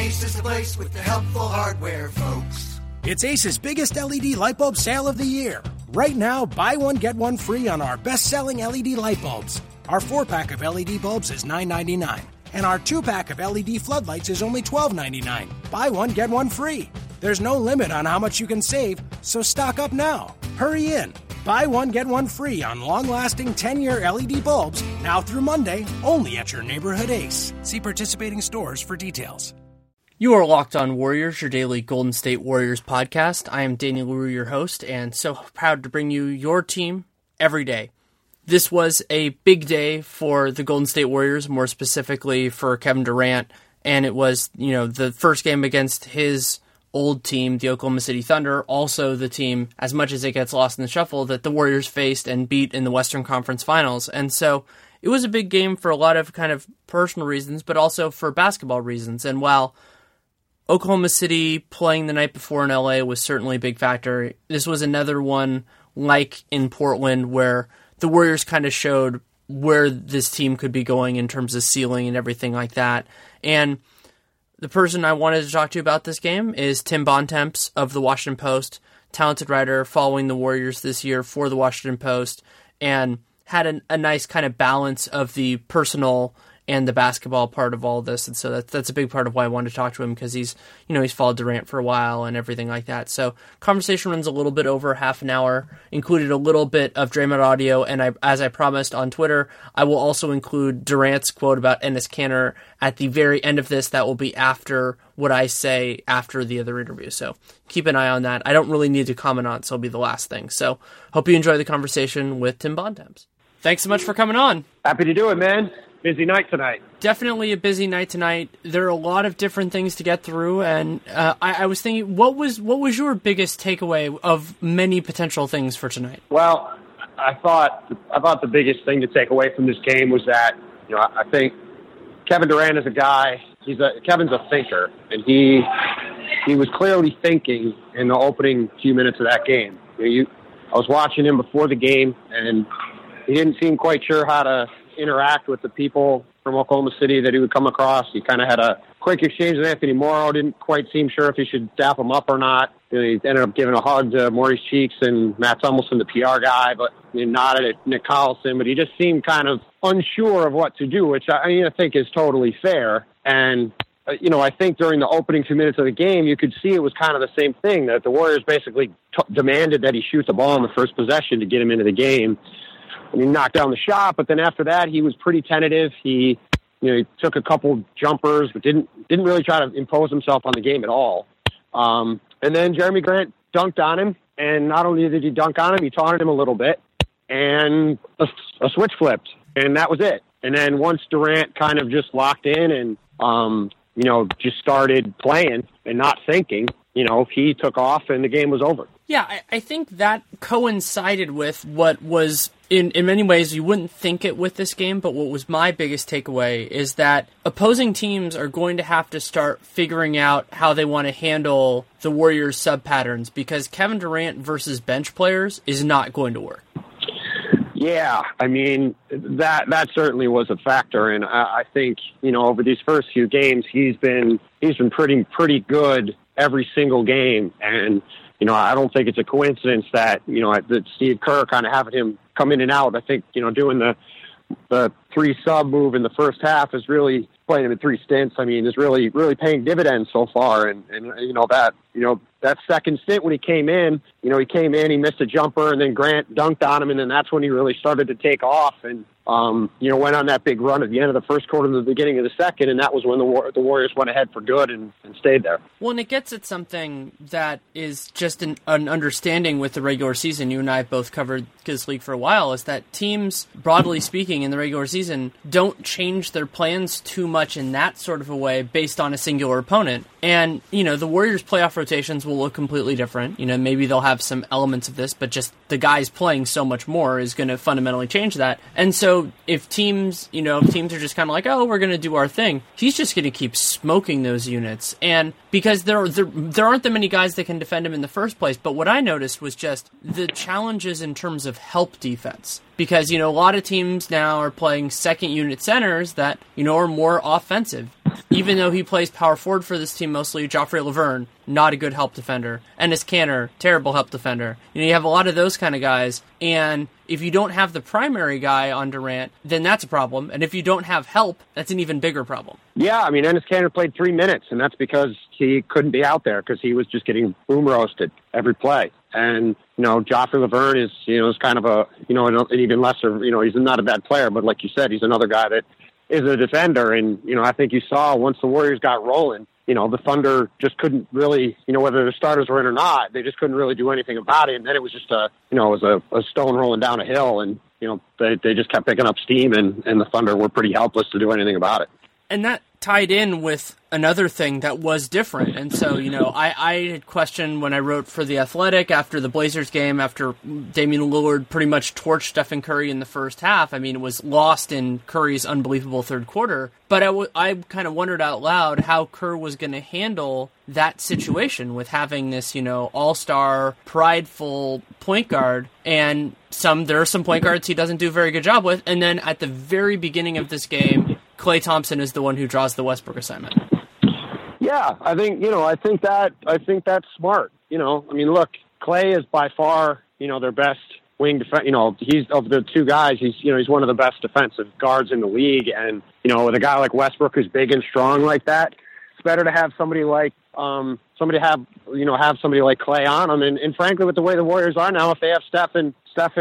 Ace is the place with the helpful hardware, folks. It's Ace's biggest LED light bulb sale of the year. Right now, buy one, get one free on our best-selling LED light bulbs. Our 4-pack of LED bulbs is $9.99, and our 2-pack of LED floodlights is only $12.99. Buy one, get one free. There's no limit on how much you can save, so stock up now. Hurry in. Buy one, get one free on long-lasting 10-year LED bulbs now through Monday, only at your neighborhood Ace. See participating stores for details. You are Locked On Warriors, your daily Golden State Warriors podcast. I am Daniel Leroux, your host, and so proud to bring you your team every day. This was a big day for the Golden State Warriors, more specifically for Kevin Durant, and it was, the first game against his old team, the Oklahoma City Thunder, also the team, as much as it gets lost in the shuffle, that the Warriors faced and beat in the Western Conference Finals. And so it was a big game for a lot of kind of personal reasons, but also for basketball reasons. And while Oklahoma City playing the night before in LA was certainly a big factor, this was another one like in Portland where the Warriors kind of showed where this team could be going in terms of ceiling and everything like that. And the person I wanted to talk to about this game is Tim Bontemps of the Washington Post, talented writer following the Warriors this year for the Washington Post, and had a nice kind of balance of the personal and the basketball part of all this. And so that's a big part of why I wanted to talk to him, because he's followed Durant for a while and everything like that. So conversation runs a little bit over half an hour, included a little bit of Draymond audio, and as I promised on Twitter, I will also include Durant's quote about Enes Kanter at the very end of this. That will be after what I say after the other interview. So keep an eye on that. I don't really need to comment on it, so it'll be the last thing. So hope you enjoy the conversation with Tim Bontemps. Thanks so much for coming on. Happy to do it, man. Busy night tonight. Definitely a busy night tonight. There are a lot of different things to get through, and I was thinking, what was your biggest takeaway of many potential things for tonight? Well, I thought the biggest thing to take away from this game was that I think Kevin Durant is a guy. Kevin's a thinker, and he was clearly thinking in the opening few minutes of that game. I was watching him before the game, and he didn't seem quite sure how to interact with the people from Oklahoma City that he would come across. He kind of had a quick exchange with Anthony Morrow, didn't quite seem sure if he should dap him up or not. He ended up giving a hug to Maurice Cheeks and Matt Tummelson, the PR guy, but he nodded at Nick Collison, but he just seemed kind of unsure of what to do, which I think is totally fair. And I think during the opening 2 minutes of the game, you could see it was kind of the same thing, that the Warriors basically demanded that he shoot the ball in the first possession to get him into the game. And he knocked down the shot, but then after that, he was pretty tentative. He took a couple jumpers, but didn't really try to impose himself on the game at all. And then Jeremy Grant dunked on him, and not only did he dunk on him, he taunted him a little bit, and a switch flipped, and that was it. And then once Durant kind of just locked in and just started playing and not thinking, he took off and the game was over. Yeah, I think that coincided with what was, in many ways, you wouldn't think it with this game, but what was my biggest takeaway is that opposing teams are going to have to start figuring out how they want to handle the Warriors' sub-patterns, because Kevin Durant versus bench players is not going to work. Yeah, I mean, that certainly was a factor, and I think, over these first few games, he's been pretty good every single game, and I don't think it's a coincidence that that Steve Kerr kind of having him come in and out. I think doing the 3 sub move in the first half is really playing him in 3 stints. I mean, is really paying dividends so far, and that second stint when he came in, he missed a jumper, and then Grant dunked on him, and then that's when he really started to take off, and went on that big run at the end of the first quarter and the beginning of the second, and that was when the Warriors went ahead for good and stayed there. Well, and it gets at something that is just an understanding with the regular season. You and I have both covered this league for a while, is that teams, broadly speaking, in the regular season don't change their plans too much in that sort of a way based on a singular opponent. And, the Warriors' playoff rotations will look completely different. Maybe they'll have some elements of this, but just the guys playing so much more is going to fundamentally change that. And so if teams are just kind of like, oh, we're going to do our thing, he's just going to keep smoking those units. And because there aren't that many guys that can defend him in the first place. But what I noticed was just the challenges in terms of help defense. because, a lot of teams now are playing second unit centers that, are more offensive. Even though he plays power forward for this team mostly, Joffrey Laverne, not a good help defender. Enes Kanter, terrible help defender. You have a lot of those kind of guys, and if you don't have the primary guy on Durant, then that's a problem. And if you don't have help, that's an even bigger problem. Yeah, I mean, Enes Kanter played 3 minutes, and that's because he couldn't be out there because he was just getting boom roasted every play. And, Joffrey Laverne is kind of an even lesser, he's not a bad player, but like you said, he's another guy that is a defender. And, I think you saw once the Warriors got rolling, the Thunder just couldn't really, whether the starters were in or not, they just couldn't really do anything about it. And then it was just a stone rolling down a hill, and, they just kept picking up steam, and the Thunder were pretty helpless to do anything about it. And that tied in with another thing that was different. And so, I had questioned when I wrote for The Athletic after the Blazers game, after Damian Lillard pretty much torched Stephen Curry in the first half. I mean, it was lost in Curry's unbelievable third quarter. But I kind of wondered out loud how Kerr was going to handle that situation with having this, all-star, prideful point guard. And there are some point guards he doesn't do a very good job with. And then at the very beginning of this game, Klay Thompson is the one who draws the Westbrook assignment. Yeah, I think that's smart. I mean, look, Klay is by far, their best wing defense. He's of the two guys, he's one of the best defensive guards in the league. And, with a guy like Westbrook who's big and strong like that, it's better to have somebody like somebody like Klay on him. And frankly, with the way the Warriors are now, if they have Steph and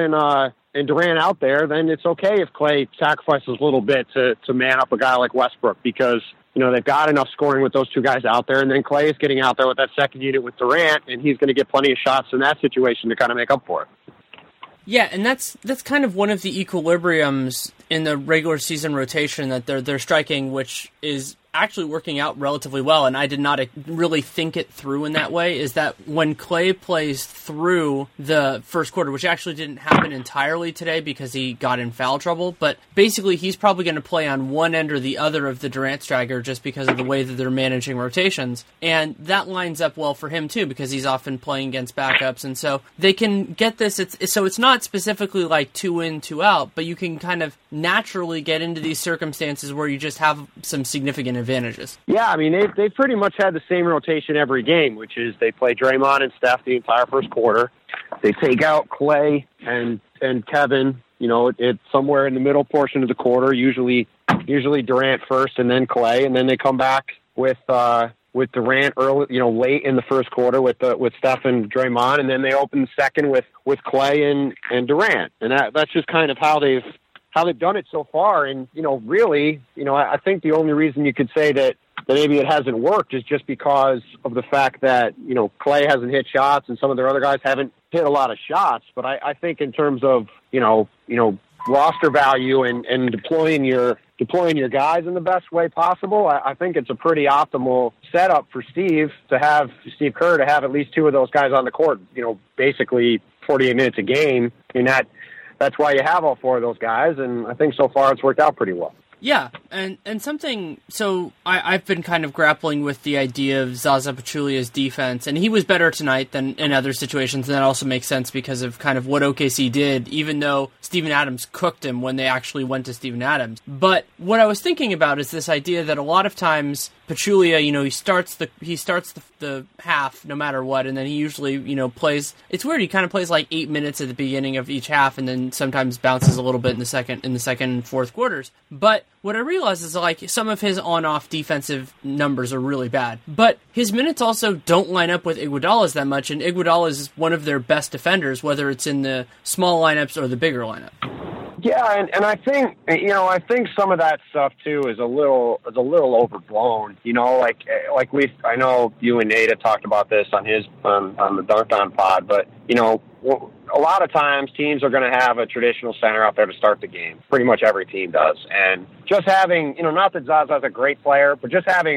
Durant out there, then it's okay if Klay sacrifices a little bit to man up a guy like Westbrook, because they've got enough scoring with those two guys out there, and then Klay is getting out there with that second unit with Durant, and he's going to get plenty of shots in that situation to kind of make up for it. Yeah, and that's kind of one of the equilibriums in the regular season rotation that they're striking, which is actually working out relatively well, and I did not really think it through in that way, is that when Klay plays through the first quarter, which actually didn't happen entirely today because he got in foul trouble, but basically he's probably going to play on one end or the other of the Durant stagger just because of the way that they're managing rotations, and that lines up well for him too because he's often playing against backups, and so they can get this, so it's not specifically like 2 in, 2 out, but you can kind of naturally get into these circumstances where you just have some significant advantages. Yeah, I mean, they pretty much had the same rotation every game, which is they play Draymond and Steph the entire first quarter. They take out Klay and Kevin, it's somewhere in the middle portion of the quarter, usually Durant first and then Klay, and then they come back with Durant early, late in the first quarter with Steph and Draymond, and then they open the second with Klay and Durant. And that's just kind of how they've done it so far. And, really, I think the only reason you could say that maybe it hasn't worked is just because of the fact that, Klay hasn't hit shots and some of their other guys haven't hit a lot of shots. But I think in terms of, roster value and deploying your guys in the best way possible, I think it's a pretty optimal setup for Steve Kerr to have at least 2 of those guys on the court, basically 48 minutes a game. And that's why you have all 4 of those guys, and I think so far it's worked out pretty well. Yeah, and something, so I've been kind of grappling with the idea of Zaza Pachulia's defense, and he was better tonight than in other situations, and that also makes sense because of kind of what OKC did, even though Steven Adams cooked him when they actually went to Steven Adams. But what I was thinking about is this idea that a lot of times Pachulia, he starts the half no matter what, and then he usually, plays. It's weird. He kind of plays like 8 minutes at the beginning of each half, and then sometimes bounces a little bit in the second and fourth quarters. But what I realized is like some of his on-off defensive numbers are really bad, but his minutes also don't line up with Iguodala's that much, and Iguodala is one of their best defenders, whether it's in the small lineups or the bigger lineup. Yeah, and I think I think some of that stuff too is a little overblown. I know you and Nate have talked about this on the Dunked On pod, but a lot of times teams are going to have a traditional center out there to start the game. Pretty much every team does, and just having not that Zaza's a great player, but just having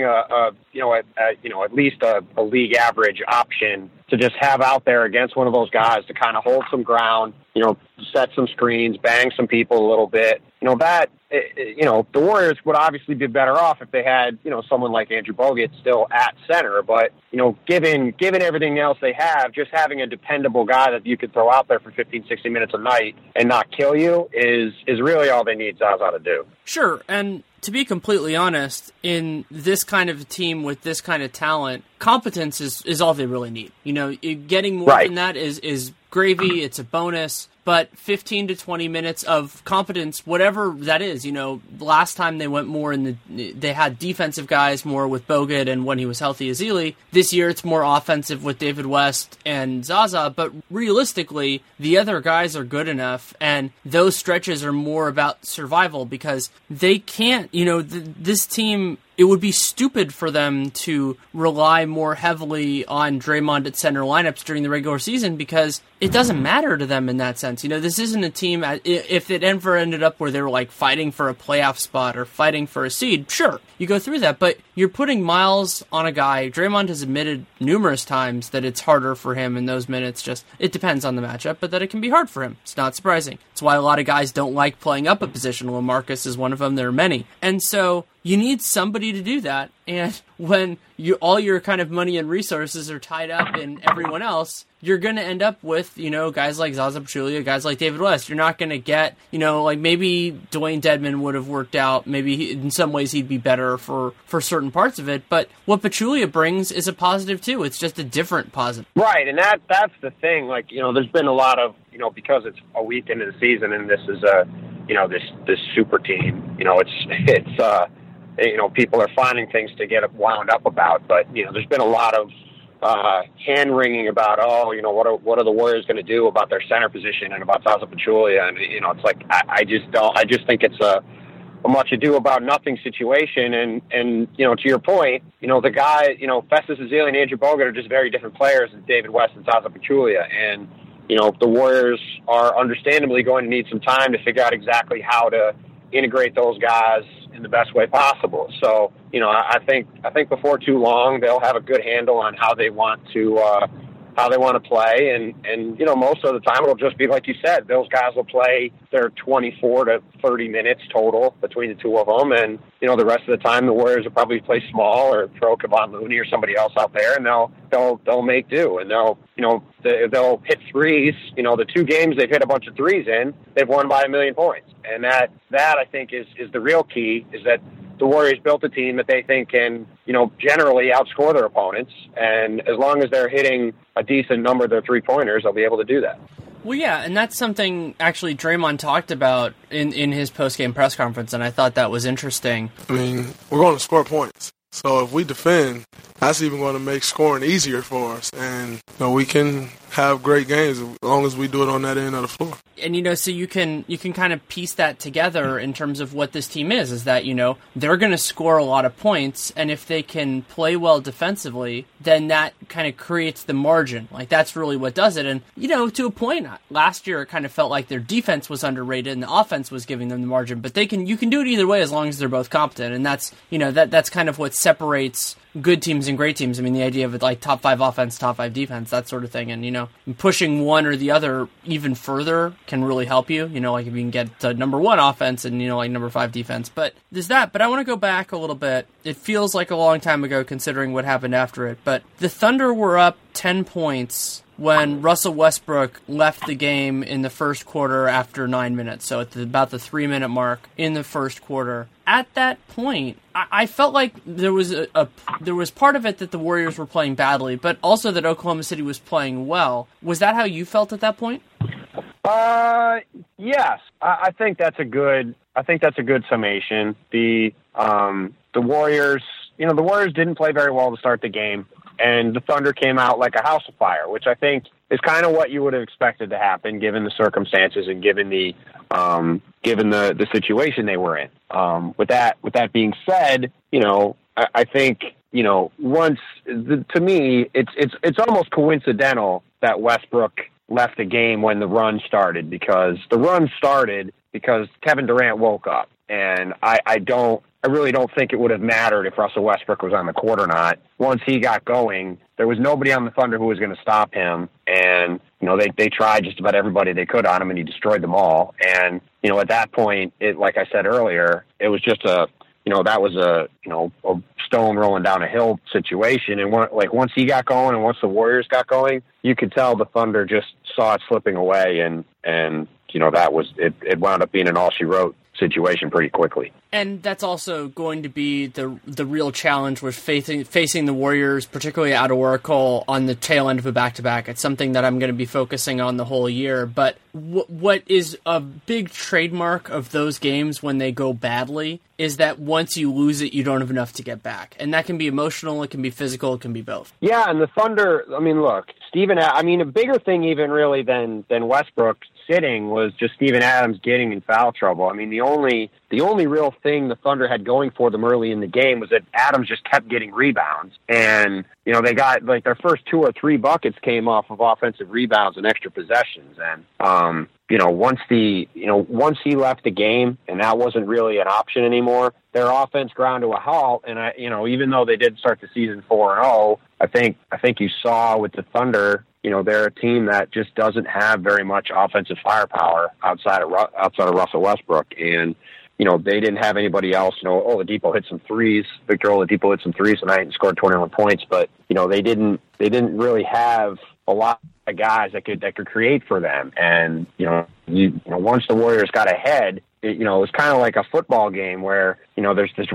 at least a league average option to just have out there against one of those guys to kind of hold some ground, set some screens, bang some people a little bit. The Warriors would obviously be better off if they had, someone like Andrew Bogut still at center. But, given everything else they have, just having a dependable guy that you could throw out there for 15, 60 minutes a night and not kill you is really all they need Zaza to do. Sure, and to be completely honest, in this kind of team with this kind of talent, competence is all they really need. Getting more than that is gravy, it's a bonus. But 15 to 20 minutes of competence, whatever that is, last time they went more they had defensive guys more with Bogut and when he was healthy, Ezeli. This year it's more offensive with David West and Zaza, but realistically, the other guys are good enough, and those stretches are more about survival because they can't, this team, it would be stupid for them to rely more heavily on Draymond at center lineups during the regular season because it doesn't matter to them in that sense. This isn't a team, if it ever ended up where they were like fighting for a playoff spot or fighting for a seed, sure, you go through that, but you're putting miles on a guy. Draymond has admitted numerous times that it's harder for him in those minutes, it depends on the matchup, but that it can be hard for him. It's not surprising. It's why a lot of guys don't like playing up a position. LaMarcus is one of them. There are many. And so you need somebody to do that, and when all your kind of money and resources are tied up in everyone else, you're going to end up with, guys like Zaza Pachulia, guys like David West. You're not going to get, like maybe Dwayne Dedmon would have worked out. Maybe in some ways he'd be better for certain parts of it. But what Pachulia brings is a positive too. It's just a different positive. Right, and that's the thing. There's been a lot of, because it's a week into the season and this is this super team. People are finding things to get wound up about, but there's been a lot of hand-wringing about, what are the Warriors going to do about their center position and about Zaza Pachulia, and it's like I just think it's a much ado about nothing situation, and to your point, the guy, Festus Ezeli and Andrew Bogut are just very different players than David West and Zaza Pachulia, and the Warriors are understandably going to need some time to figure out exactly how to integrate those guys in the best way possible. So, I think before too long they'll have a good handle on how they want to play, and most of the time it'll just be like you said. Those guys will play their 24 to 30 minutes total between the two of them, and the rest of the time the Warriors will probably play small or throw Kevon Looney or somebody else out there, and they'll make do, and they'll hit threes. The two games they've hit a bunch of threes in, they've won by 1 million points, and that I think is the real key, is that the Warriors built a team that they think can, generally outscore their opponents. And as long as they're hitting a decent number of their three-pointers, they'll be able to do that. Well, yeah, and that's something actually Draymond talked about in his post-game press conference, and I thought that was interesting. We're going to score points. So if we defend, that's even going to make scoring easier for us. And we can have great games as long as we do it on that end of the floor. And, so you can kind of piece that together in terms of what this team is that, they're going to score a lot of points. And if they can play well defensively, then that kind of creates the margin. That's really what does it. And, to a point, last year it kind of felt like their defense was underrated and the offense was giving them the margin. But you can do it either way as long as they're both competent. And that's, that's kind of what separates good teams and great teams. The idea of top 5 offense, top 5 defense, that sort of thing. And, pushing one or the other even further can really help you. If you can get to number 1 offense and, number 5 defense. But there's that. But I want to go back a little bit. It feels like a long time ago considering what happened after it. But the Thunder were up 10 points when Russell Westbrook left the game in the first quarter after 9 minutes. So at about the 3-minute mark in the first quarter. At that point, I felt like there was there was part of it that the Warriors were playing badly, but also that Oklahoma City was playing well. Was that how you felt at that point? Yes. I think that's a good summation. The Warriors, the Warriors didn't play very well to start the game, and the Thunder came out like a house of fire, which I think is kind of what you would have expected to happen given the circumstances and given the situation they were in. With that being said, I think, once to me, it's almost coincidental that Westbrook left the game when the run started, because the run started because Kevin Durant woke up. And I I really don't think it would have mattered if Russell Westbrook was on the court or not. Once he got going, there was nobody on the Thunder who was going to stop him. And, they tried just about everybody they could on him, and he destroyed them all. And, at that point, like I said earlier, it was just that was a stone rolling down a hill situation. And once he got going and once the Warriors got going, you could tell the Thunder just saw it slipping away. And that was, it wound up being an all she wrote situation pretty quickly. And that's also going to be the real challenge with facing the Warriors, particularly out of Oracle, on the tail end of a back-to-back. It's something that I'm going to be focusing on the whole year. But what is a big trademark of those games when they go badly is that once you lose it, you don't have enough to get back. And that can be emotional, it can be physical, it can be both. Yeah, and the Thunder, look, a bigger thing even really than Westbrook sitting was just Steven Adams getting in foul trouble. The only real thing the Thunder had going for them early in the game was that Adams just kept getting rebounds. And, they got their first 2 or 3 buckets came off of offensive rebounds and extra possessions. And, once he left the game and that wasn't really an option anymore, their offense ground to a halt. And even though they did start the season 4-0, I think you saw with the Thunder, they're a team that just doesn't have very much offensive firepower outside of Russell Westbrook. And, they didn't have anybody else. Oladipo hit some threes. Victor Oladipo hit some threes tonight and scored 21 points. But, they didn't really have a lot of guys that could create for them. And, once the Warriors got ahead, it was kind of like a football game where, there's this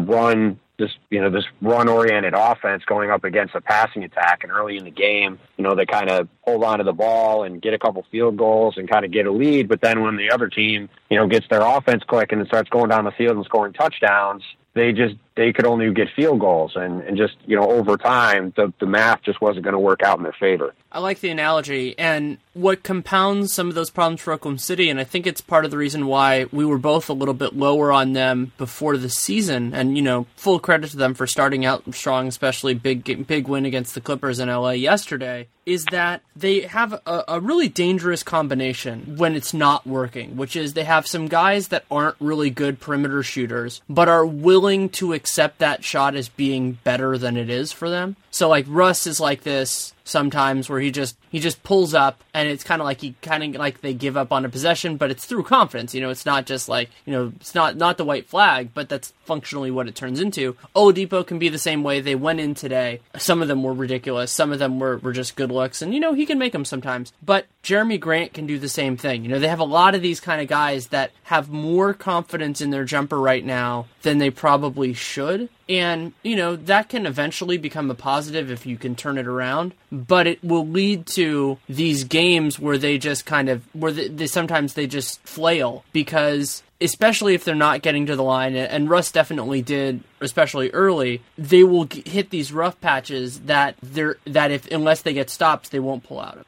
run-oriented offense going up against a passing attack. And early in the game, they kind of hold on to the ball and get a couple field goals and kind of get a lead. But then when the other team, gets their offense clicking and starts going down the field and scoring touchdowns, they could only get field goals. And just, over time, the math just wasn't going to work out in their favor. I like the analogy. And what compounds some of those problems for Oklahoma City, and I think it's part of the reason why we were both a little bit lower on them before the season, and, full credit to them for starting out strong, especially big win against the Clippers in LA yesterday, is that they have a really dangerous combination when it's not working, which is they have some guys that aren't really good perimeter shooters, but are willing to accept that shot as being better than it is for them. So Russ is like this sometimes where he just pulls up and it's kind of like they give up on a possession, but it's through confidence. It's not just it's not the white flag, but that's functionally what it turns into. Oladipo can be the same way. They went in today. Some of them were ridiculous. Some of them were just good looks, and he can make them sometimes. But Jeremy Grant can do the same thing. They have a lot of these kind of guys that have more confidence in their jumper right now than they probably should. And, that can eventually become a positive if you can turn it around. But it will lead to these games where they just sometimes they just flail, because especially if they're not getting to the line, and Russ definitely did, especially early, they will hit these rough patches that unless they get stops, they won't pull out of.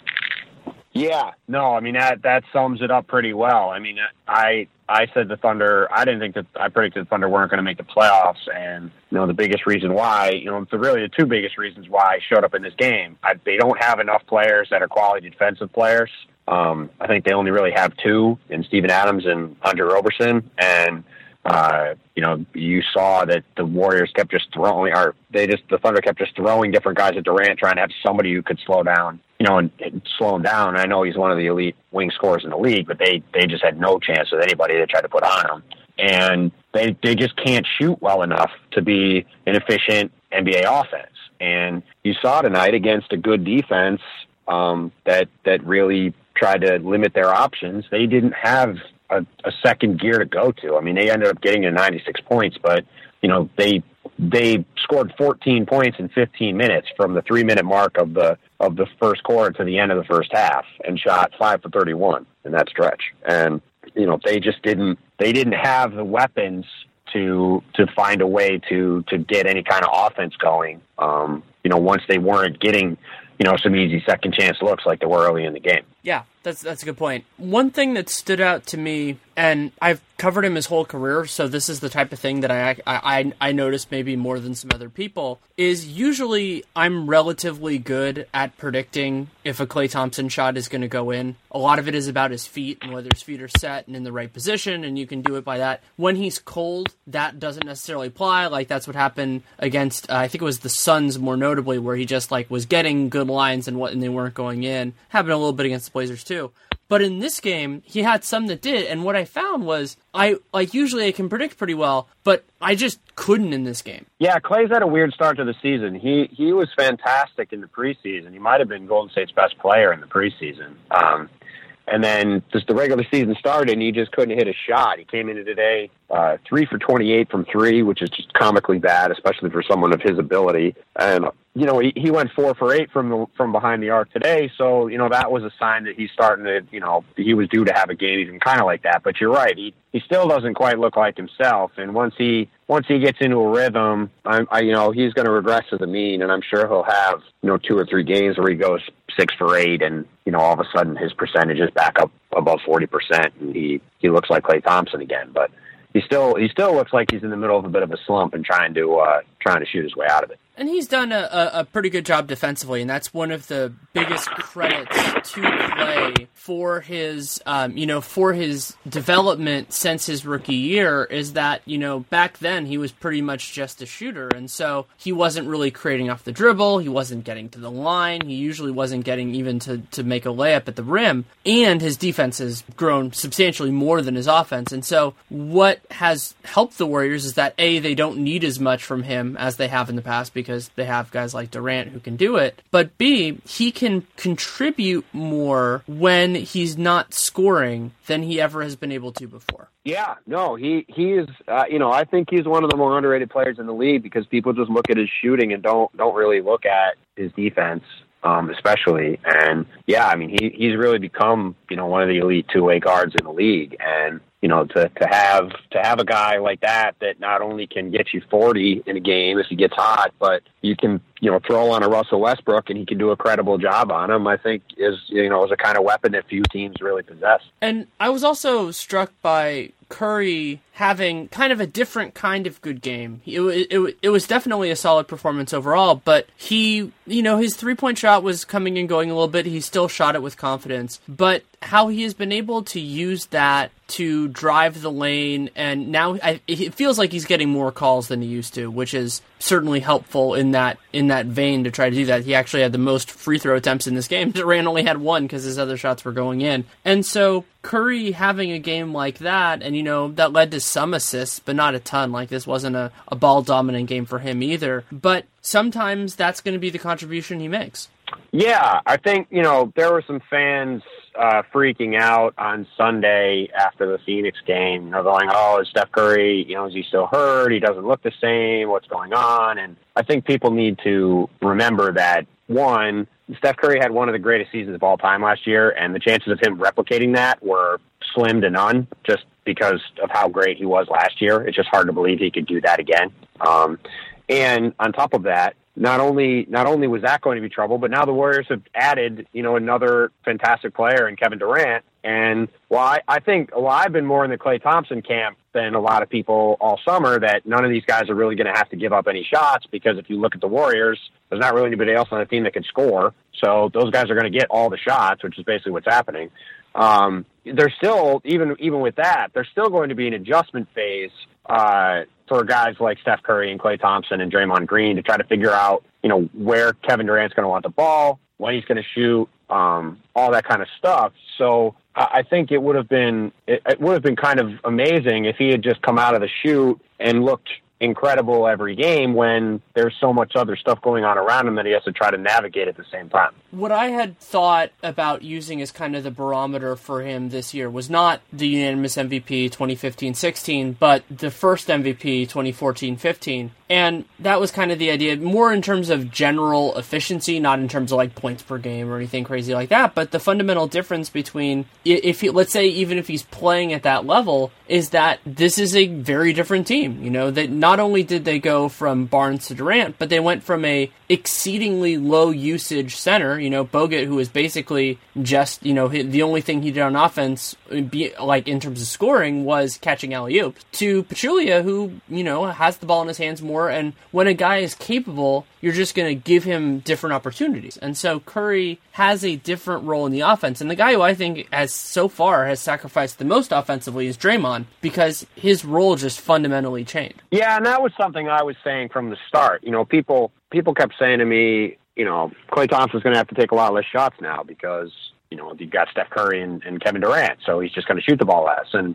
Yeah, no, that sums it up pretty well. I said the Thunder, I predicted the Thunder weren't going to make the playoffs, and, the biggest reason why, the two biggest reasons why I showed up in this game. They don't have enough players that are quality defensive players. I think they only really have 2 in Steven Adams and Andre Roberson, and, you saw that the Warriors kept just throwing, the Thunder kept just throwing different guys at Durant, trying to have somebody who could slow down, and slow him down. I know he's one of the elite wing scorers in the league, but they just had no chance with anybody they tried to put on him. And they just can't shoot well enough to be an efficient NBA offense. And you saw tonight against a good defense that really tried to limit their options. They didn't have a second gear to go to. They ended up getting to 96 points, but, they scored 14 points in 15 minutes from the 3-minute mark of the first quarter to the end of the first half, and shot 5 for 31 in that stretch. And, they just didn't have the weapons to find a way to get any kind of offense going. Once they weren't getting, some easy second chance looks like they were early in the game. Yeah, that's a good point. One thing that stood out to me, and I've covered him his whole career, so this is the type of thing that I noticed maybe more than some other people, is usually I'm relatively good at predicting if a Klay Thompson shot is going to go in. A lot of it is about his feet and whether his feet are set and in the right position, and you can do it by that. When he's cold, that doesn't necessarily apply. Like, that's what happened against, I think it was the Suns more notably, where he just like was getting good lines and they weren't going in. Happened a little bit against the Blazers too. But in this game, he had some that did, and what I found was, usually I can predict pretty well, but I just couldn't in this game. Yeah, Klay's had a weird start to the season. He was fantastic in the preseason. He might have been Golden State's best player in the preseason. And then just the regular season started, and he just couldn't hit a shot. He came into today 3 for 28 from 3, which is just comically bad, especially for someone of his ability. And he went 4 for 8 from behind the arc today. So that was a sign that he's starting to he was due to have a game even kind of like that. But you're right, he still doesn't quite look like himself. And once he gets into a rhythm, he's going to regress to the mean, and I'm sure he'll have 2 or 3 games where he goes 6 for 8, and all of a sudden his percentage is back up above 40%, and he looks like Klay Thompson again. But he still looks like he's in the middle of a bit of a slump and trying to shoot his way out of it. And he's done a pretty good job defensively, and that's one of the biggest credits to Klay for his development since his rookie year, is that, back then he was pretty much just a shooter, and so he wasn't really creating off the dribble, he wasn't getting to the line, he usually wasn't getting even to make a layup at the rim, and his defense has grown substantially more than his offense. And so what has helped the Warriors is that, A, they don't need as much from him as they have in the past, because they have guys like Durant who can do it. But B, he can contribute more when he's not scoring than he ever has been able to before. Yeah, no, he is. I think he's one of the more underrated players in the league, because people just look at his shooting and don't really look at his defense, especially. And yeah, I mean, he's really become one of the elite two-way guards in the league. And to have a guy like that not only can get you 40 in a game if he gets hot, but you can throw on a Russell Westbrook and he can do a credible job on him, I think is a kind of weapon that few teams really possess. And I was also struck by Curry having kind of a different kind of good game. It was definitely a solid performance overall, but he, his three-point shot was coming and going a little bit. He still shot it with confidence, but how he has been able to use that to drive the lane, and now it feels like he's getting more calls than he used to, which is certainly helpful in that vein to try to do that. He actually had the most free throw attempts in this game. Durant only had 1 because his other shots were going in. And so Curry having a game like that, and that led to some assists, but not a ton. Like, this wasn't a ball-dominant game for him either. But sometimes that's going to be the contribution he makes. Yeah, I think, there were some fans freaking out on Sunday after the Phoenix game, going, oh, is Steph Curry, is he still hurt? He doesn't look the same. What's going on? And I think people need to remember that, one, Steph Curry had one of the greatest seasons of all time last year, and the chances of him replicating that were slim to none, just because of how great he was last year. It's just hard to believe he could do that again. And on top of that, not only was that going to be trouble, but now the Warriors have added, another fantastic player in Kevin Durant. And I've been more in the Klay Thompson camp than a lot of people all summer, that none of these guys are really going to have to give up any shots, because if you look at the Warriors, there's not really anybody else on the team that can score. So those guys are going to get all the shots, which is basically what's happening. There's still, even with that, there's still going to be an adjustment phase for guys like Steph Curry and Klay Thompson and Draymond Green to try to figure out, where Kevin Durant's going to want the ball, when he's going to shoot, all that kind of stuff. So I think it would have been kind of amazing if he had just come out of the chute and looked incredible every game, when there's so much other stuff going on around him that he has to try to navigate at the same time. What I had thought about using as kind of the barometer for him this year was not the unanimous MVP 2015-16, but the first MVP 2014-15. And that was kind of the idea, more in terms of general efficiency, not in terms of like points per game or anything crazy like that, but the fundamental difference between, let's say even if he's playing at that level, is that this is a very different team. You know, that not only did they go from Barnes to Durant, but they went from a exceedingly low usage center, you know, Bogut, who was basically just, you know, the only thing he did on offense, like in terms of scoring, was catching alley-oops, to Pachulia, who, you know, has the ball in his hands more, and when a guy is capable, you're just going to give him different opportunities. And so Curry has a different role in the offense, and the guy who I think has so far has sacrificed the most offensively is Draymond, because his role just fundamentally changed. Yeah, and that was something I was saying from the start. You know, people kept saying to me, you know, Klay Thompson's going to have to take a lot less shots now because, you know, you've got Steph Curry and Kevin Durant, so he's just going to shoot the ball less. And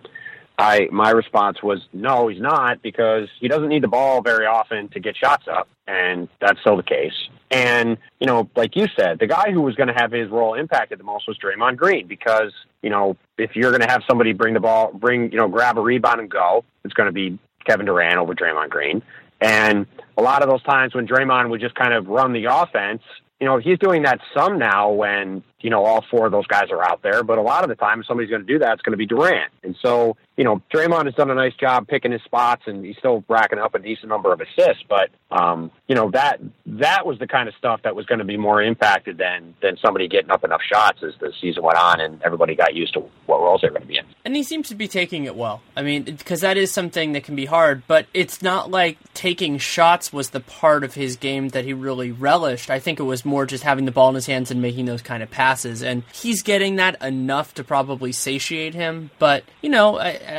my response was, no, he's not, because he doesn't need the ball very often to get shots up, and that's still the case. And, you know, like you said, the guy who was going to have his role impacted the most was Draymond Green, because, you know, if you're going to have somebody bring the ball, grab a rebound and go, it's going to be Kevin Durant over Draymond Green. And a lot of those times when Draymond would just kind of run the offense, you know, he's doing that some now when, you know, all four of those guys are out there. But a lot of the time, if somebody's going to do that, it's going to be Durant. And so, you know, Draymond has done a nice job picking his spots, and he's still racking up a decent number of assists. But, you know, that was the kind of stuff that was going to be more impacted than somebody getting up enough shots as the season went on and everybody got used to what roles they were going to be in. And he seems to be taking it well. I mean, because that is something that can be hard, but it's not like taking shots was the part of his game that he really relished. I think it was more just having the ball in his hands and making those kind of passes. And he's getting that enough to probably satiate him. But, you know,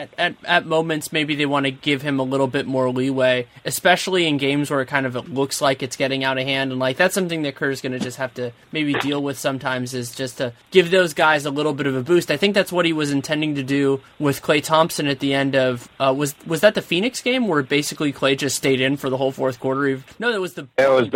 at moments, maybe they want to give him a little bit more leeway, especially in games where it looks like it's getting out of hand. And, like, that's something that Kerr's going to just have to maybe deal with sometimes, is just to give those guys a little bit of a boost. I think that's what he was intending to do with Klay Thompson at the end of, was that the Phoenix game where basically Klay just stayed in for the whole fourth quarter? No, that was the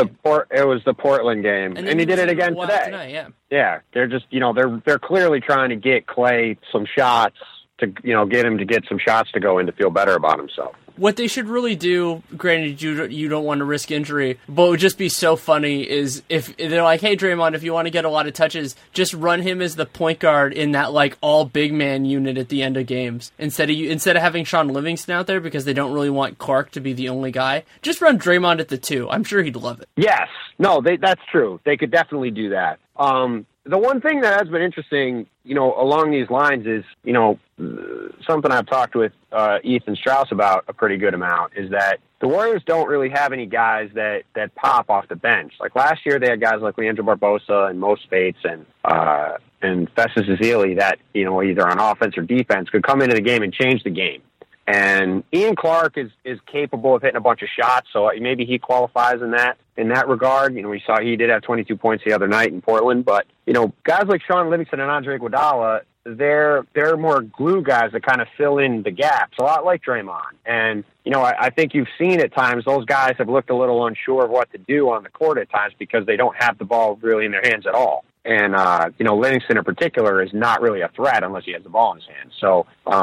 Portland game. And he did it again today. Tonight, yeah. They're just, you know, they're clearly trying to get Klay some shots to, you know, get him to get some shots to go in to feel better about himself. What they should really do, granted you don't want to risk injury, but it would just be so funny, is if they're like, hey, Draymond, if you want to get a lot of touches, just run him as the point guard in that, like, all big man unit at the end of games. Instead of having Sean Livingston out there, because they don't really want Clark to be the only guy, just run Draymond at the 2. I'm sure he'd love it. Yes. No, that's true. They could definitely do that. The one thing that has been interesting, you know, along these lines is, you know, something I've talked with Ethan Strauss about a pretty good amount, is that the Warriors don't really have any guys that pop off the bench. Like last year, they had guys like Leandro Barbosa and Mo Spates and Festus Ezeli that, you know, either on offense or defense could come into the game and change the game. And Ian Clark is capable of hitting a bunch of shots, so maybe he qualifies in that regard. You know, we saw he did have 22 points the other night in Portland, but, you know, guys like Sean Livingston and Andre Iguodala, they're more glue guys that kind of fill in the gaps, a lot like Draymond. And, you know, I think you've seen at times those guys have looked a little unsure of what to do on the court at times because they don't have the ball really in their hands at all. And, you know, Livingston in particular is not really a threat unless he has the ball in his hands. So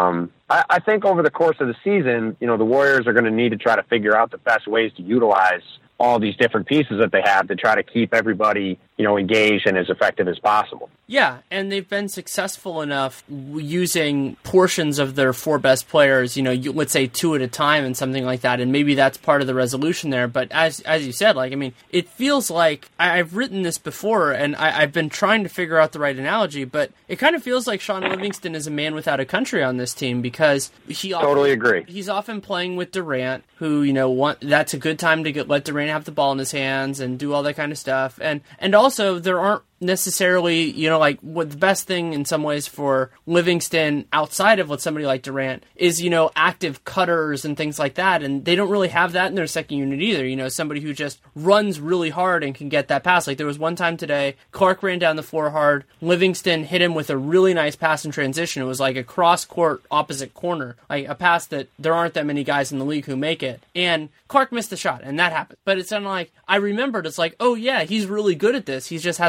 I think over the course of the season, you know, the Warriors are going to need to try to figure out the best ways to utilize all these different pieces that they have to try to keep everybody, you know, engaged and as effective as possible. Yeah, and they've been successful enough using portions of their 4 best players, you know, let's say 2 at a time and something like that, and maybe that's part of the resolution there. But as you said, like, I mean, it feels like, I've written this before, and I've been trying to figure out the right analogy, but it kind of feels like Sean Livingston is a man without a country on this team, because totally agree. He's often playing with Durant, who, you know, that's a good time to let Durant have the ball in his hands and do all that kind of stuff. And also, there aren't necessarily, you know, like, what the best thing in some ways for Livingston outside of what somebody like Durant is, you know, active cutters and things like that, and they don't really have that in their second unit either. You know, somebody who just runs really hard and can get that pass. Like, there was one time today, Clark ran down the floor hard, Livingston hit him with a really nice pass in transition. It was like a cross-court opposite corner, like a pass that there aren't that many guys in the league who make it, and Clark missed the shot, and that happened. But it's kind of like, I remembered, it's like, oh yeah, he's really good at this, he just hasn't gotten the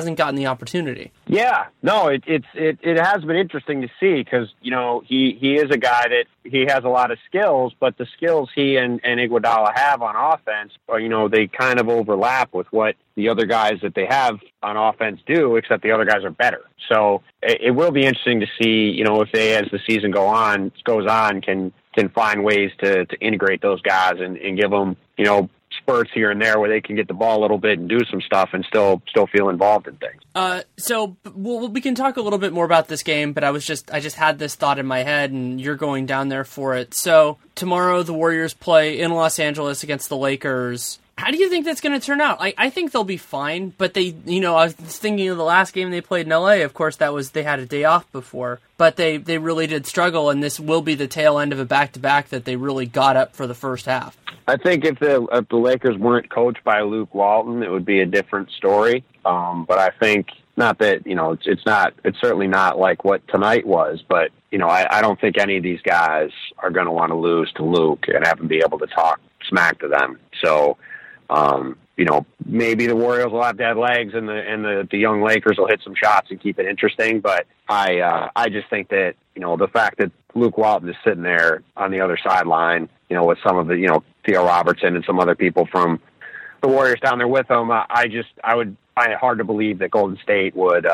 the opportunity. Yeah, no, it has been interesting to see because, he is a guy that he has a lot of skills, but the skills he and Iguodala have on offense, they kind of overlap with what the other guys that they have on offense do, except the other guys are better. So it will be interesting to see, if they, as the season goes on, can find ways to integrate those guys and give them, spurts here and there where they can get the ball a little bit and do some stuff and still feel involved in things. So we can talk a little bit more about this game, but I just had this thought in my head, and you're going down there for it. So tomorrow the Warriors play in Los Angeles against the Lakers. How do you think that's going to turn out? I think they'll be fine, but I was thinking of the last game they played in LA. Of course, they had a day off before, but they really did struggle, and this will be the tail end of a back-to-back that they really got up for the first half. I think if the Lakers weren't coached by Luke Walton, it would be a different story. But I think not that, it's certainly not like what tonight was, but, I don't think any of these guys are going to want to lose to Luke and have him be able to talk smack to them. So, maybe the Warriors will have dead legs and the young Lakers will hit some shots and keep it interesting. But I just think that, the fact that Luke Walton is sitting there on the other sideline, with some of the, Theo Robertson and some other people from the Warriors down there with him, I would find it hard to believe that Golden State would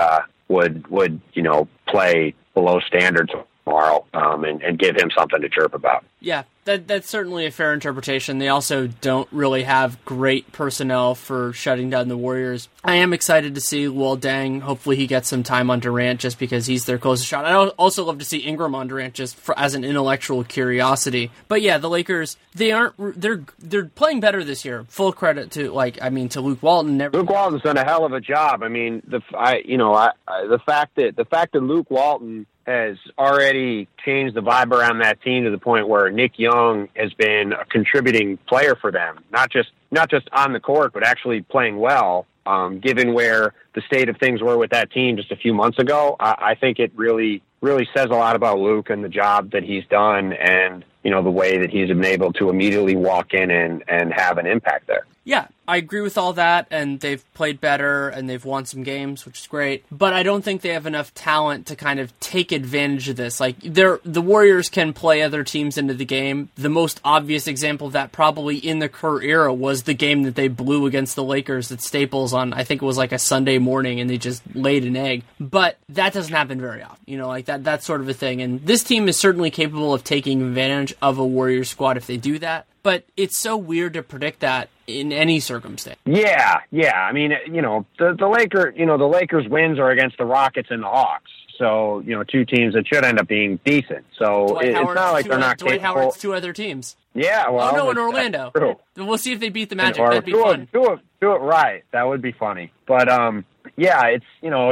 play below standard tomorrow and give him something to chirp about. Yeah, that's certainly a fair interpretation. They also don't really have great personnel for shutting down the Warriors. I am excited to see Luol Deng. Hopefully he gets some time on Durant just because he's their closest shot. I also love to see Ingram on Durant just as an intellectual curiosity. But yeah, the Lakers, they're playing better this year. Full credit to Luke Walton. Luke Walton's done a hell of a job. I mean, the fact that Luke Walton has already changed the vibe around that team to the point where Nick Young has been a contributing player for them, not just on the court, but actually playing well. Given where the state of things were with that team just a few months ago, I think it really, really says a lot about Luke and the job that he's done and, the way that he's been able to immediately walk in and have an impact there. Yeah, I agree with all that, and they've played better, and they've won some games, which is great, but I don't think they have enough talent to kind of take advantage of this. The Warriors can play other teams into the game. The most obvious example of that probably in the Kerr era was the game that they blew against the Lakers at Staples on, I think it was like a Sunday morning, and they just laid an egg. But that doesn't happen very often, that sort of a thing, and this team is certainly capable of taking advantage of a Warriors squad if they do that. But it's so weird to predict that in any circumstance. Yeah. I mean, the Lakers wins are against the Rockets and the Hawks. So, two teams that should end up being decent. So it's not like they're not capable. Dwight Howard's two other teams. Yeah, well. Oh, no, in Orlando. True. We'll see if they beat the Magic. That'd be fun. Do it right. That would be funny. But, it's,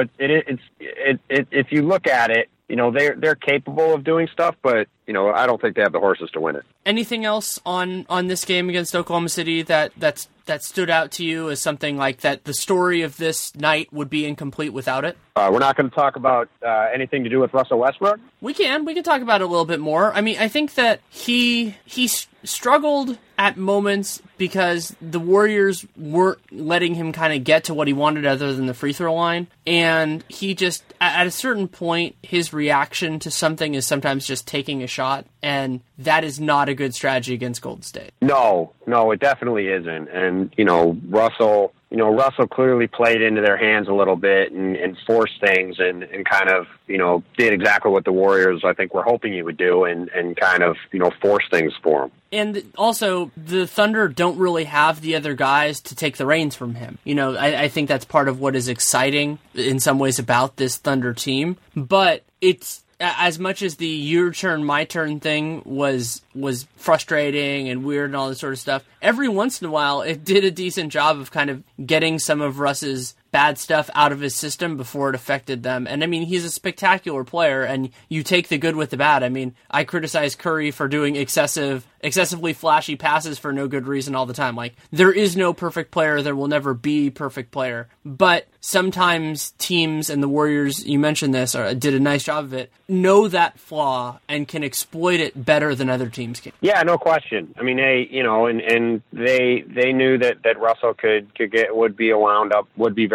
if you look at it, they're capable of doing stuff, but, I don't think they have the horses to win it. Anything else on this game against Oklahoma City that stood out to you as something like that the story of this night would be incomplete without it? We're not going to talk about anything to do with Russell Westbrook? We can talk about it a little bit more. I mean, I think that he struggled at moments because the Warriors weren't letting him kind of get to what he wanted other than the free throw line. And he just, at a certain point, his reaction to something is sometimes just taking a shot. And that is not a good strategy against Golden State. No, it definitely isn't. And, Russell clearly played into their hands a little bit and forced things and kind of, did exactly what the Warriors, I think, were hoping he would do and kind of, force things for him. And also, the Thunder don't really have the other guys to take the reins from him. I think that's part of what is exciting in some ways about this Thunder team. But it's, as much as the your turn, my turn thing was frustrating and weird and all this sort of stuff, every once in a while it did a decent job of kind of getting some of Russ's bad stuff out of his system before it affected them. And I mean, he's a spectacular player, and you take the good with the bad. I mean, I criticize Curry for doing excessively flashy passes for no good reason all the time. Like, there is no perfect player. There will never be perfect player. But sometimes teams, and the Warriors, you mentioned this, did a nice job of it, know that flaw and can exploit it better than other teams can. Yeah, no question. I mean, they, and they knew that Russell would be very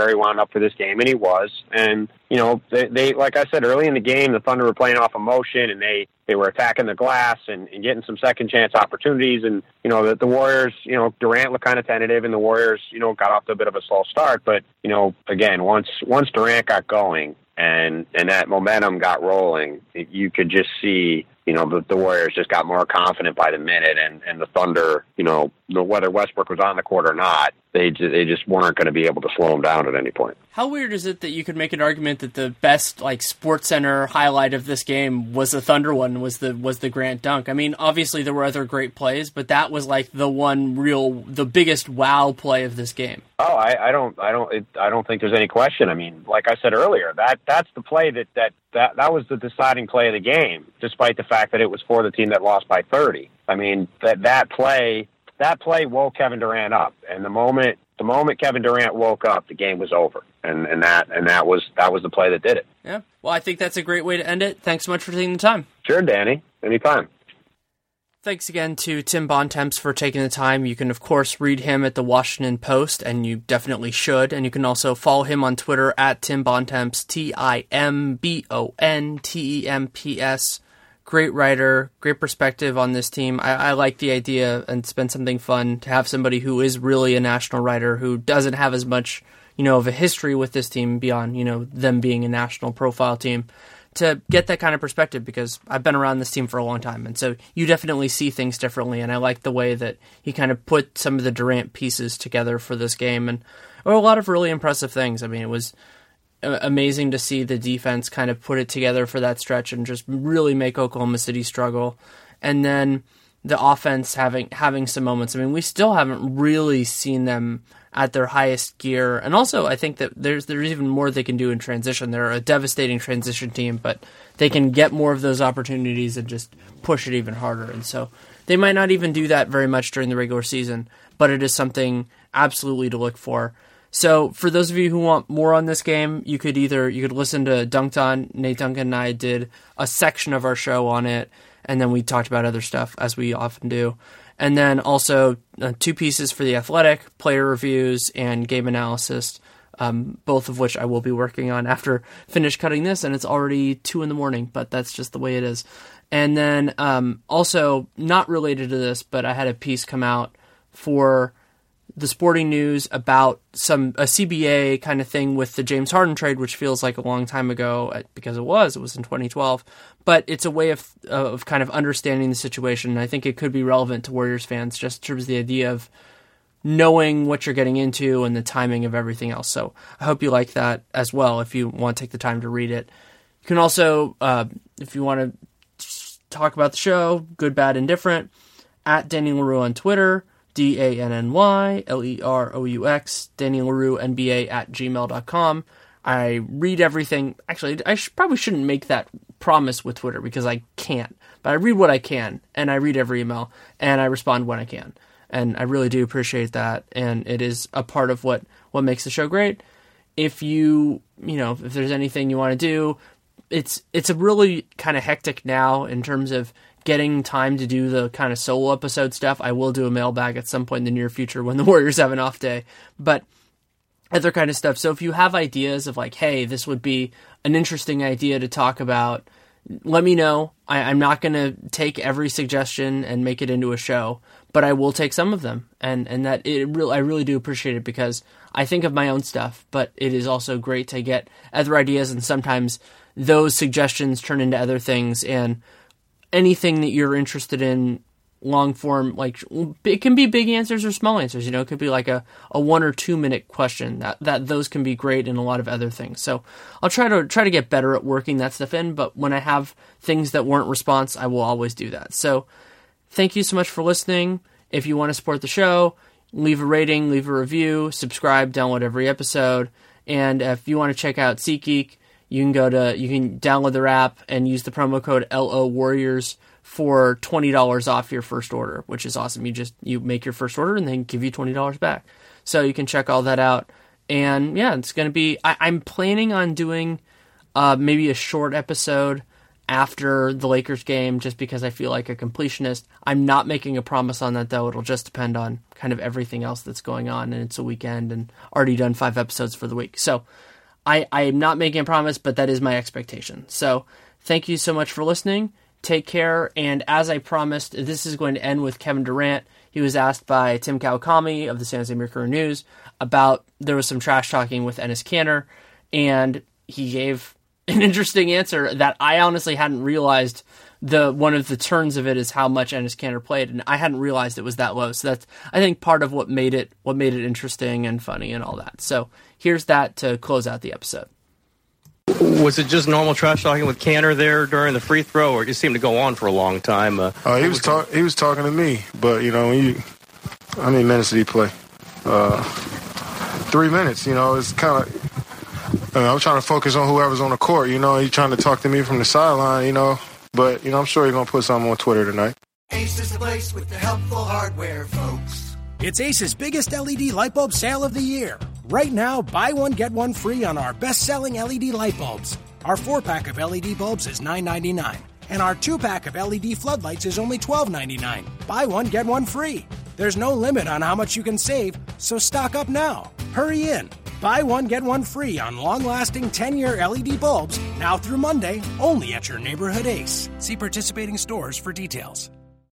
very wound up for this game, and he was. And, you know, they like I said, early in the game, the Thunder were playing off emotion, and they were attacking the glass and getting some second chance opportunities. And, you know, the Warriors, you know, Durant looked kind of tentative, and the Warriors, you know, got off to a bit of a slow start. But, you know, again, once Durant got going and that momentum got rolling, you could just see, you know, the Warriors just got more confident by the minute, and the Thunder, you know, whether Westbrook was on the court or not, they just weren't going to be able to slow him down at any point. How weird is it that you could make an argument that the best like SportsCenter highlight of this game was the Thunder one, was the Grant dunk? I mean, obviously there were other great plays, but that was like the biggest wow play of this game. Oh, I don't think there's any question. I mean, like I said earlier, that's the play that was the deciding play of the game, despite the fact that it was for the team that lost by 30. I mean, that play woke Kevin Durant up, and the moment Kevin Durant woke up, the game was over, and that was the play that did it. Yeah. Well, I think that's a great way to end it. Thanks so much for taking the time. Sure, Danny. Anytime. Thanks again to Tim Bontemps for taking the time. You can, of course, read him at the Washington Post, and you definitely should. And you can also follow him on Twitter at Tim Bontemps, TIMBONTEMPS. Great writer, great perspective on this team. I like the idea, and it's been something fun to have somebody who is really a national writer who doesn't have as much, you know, of a history with this team beyond, you know, them being a national profile team, to get that kind of perspective, because I've been around this team for a long time, and so you definitely see things differently, and I like the way that he kind of put some of the Durant pieces together for this game, and there were a lot of really impressive things. I mean, it was amazing to see the defense kind of put it together for that stretch and just really make Oklahoma City struggle. And then the offense having some moments. I mean, we still haven't really seen them at their highest gear. And also, I think that there's even more they can do in transition. They're a devastating transition team, but they can get more of those opportunities and just push it even harder. And so they might not even do that very much during the regular season, but it is something absolutely to look for. So for those of you who want more on this game, you could listen to Dunked On. Nate Duncan and I did a section of our show on it, and then we talked about other stuff, as we often do. And then also 2 pieces for The Athletic, player reviews and game analysis, both of which I will be working on after finish cutting this, and it's already 2 a.m, but that's just the way it is. And then also, not related to this, but I had a piece come out for the Sporting News about a CBA kind of thing with the James Harden trade, which feels like a long time ago because it was in 2012, but it's a way of kind of understanding the situation. And I think it could be relevant to Warriors fans, just in terms of the idea of knowing what you're getting into and the timing of everything else. So I hope you like that as well, if you want to take the time to read it. You can also, if you want to talk about the show, good, bad, indifferent, at Danny Leroux on Twitter, DANNYLEROUX, Danny Leroux NBA at gmail.com. I read everything. Actually, I probably shouldn't make that promise with Twitter because I can't. But I read what I can, and I read every email, and I respond when I can. And I really do appreciate that, and it is a part of what makes the show great. If if there's anything you want to do, it's a really kind of hectic now in terms of getting time to do the kind of solo episode stuff. I will do a mailbag at some point in the near future when the Warriors have an off day, but other kind of stuff. So if you have ideas of like, hey, this would be an interesting idea to talk about, let me know. I'm not going to take every suggestion and make it into a show, but I will take some of them. And that I really do appreciate it, because I think of my own stuff, but it is also great to get other ideas, and sometimes those suggestions turn into other things. And anything that you're interested in, long form, like it can be big answers or small answers. It could be like a 1 or 2 minute question. That those can be great in a lot of other things. So I'll try to get better at working that stuff in. But when I have things that weren't response, I will always do that. So thank you so much for listening. If you want to support the show, leave a rating, leave a review, subscribe, download every episode. And if you want to check out SeatGeek, you can download their app and use the promo code LO Warriors for $20 off your first order, which is awesome. You make your first order and they give you $20 back. So you can check all that out. And yeah, it's going to be, I'm planning on doing maybe a short episode after the Lakers game just because I feel like a completionist. I'm not making a promise on that, though. It'll just depend on kind of everything else that's going on, and it's a weekend and already done 5 episodes for the week. So I am not making a promise, but that is my expectation. So thank you so much for listening. Take care, and as I promised, this is going to end with Kevin Durant. He was asked by Tim Kawakami of the San Jose Mercury News about there was some trash talking with Enes Kanter, and he gave an interesting answer that I honestly hadn't realized. One of the turns of it is how much Enes Kanter played, and I hadn't realized it was that low. So that's, I think, part of what made it interesting and funny and all that. So here's that to close out the episode. Was it just normal trash talking with Kanter there during the free throw, or it just seemed to go on for a long time? He was talking to me, but how many minutes did he play? 3 minutes. It's kind of. I'm trying to focus on whoever's on the court. He's trying to talk to me from the sideline. But I'm sure he's gonna put something on Twitter tonight. Ace is the place with the helpful hardware, folks. It's Ace's biggest LED light bulb sale of the year. Right now, buy one, get one free on our best-selling LED light bulbs. Our 4-pack of LED bulbs is $9.99, and our 2-pack of LED floodlights is only $12.99. Buy one, get one free. There's no limit on how much you can save, so stock up now. Hurry in. Buy one, get one free on long-lasting 10-year LED bulbs now through Monday, only at your neighborhood Ace. See participating stores for details.